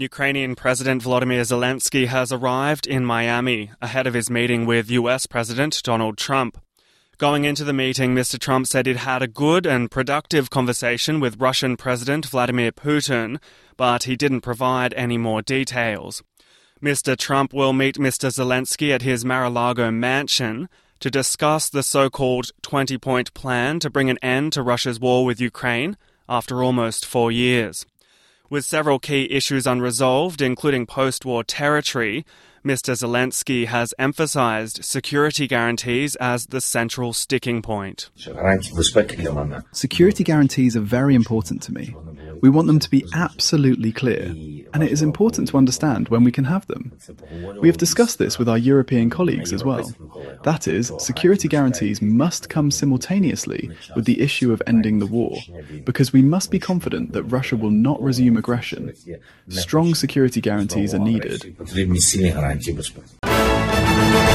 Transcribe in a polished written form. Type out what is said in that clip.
Ukrainian President Volodymyr Zelensky has arrived in Miami ahead of his meeting with US President Donald Trump. Going into the meeting, Mr. Trump said he'd had a good and productive conversation with Russian President Vladimir Putin, but he didn't provide any more details. Mr. Trump will meet Mr. Zelensky at his Mar-a-Lago mansion to discuss the so-called 20-point plan to bring an end to Russia's war with Ukraine after almost 4 years. With several key issues unresolved, including post-war territory, Mr. Zelensky has emphasized security guarantees as the central sticking point. Security guarantees are very important to me. We want them to be absolutely clear, and it is important to understand when we can have them. We have discussed this with our European colleagues as well. That is, security guarantees must come simultaneously with the issue of ending the war, because we must be confident that Russia will not resume aggression. Strong security guarantees are needed.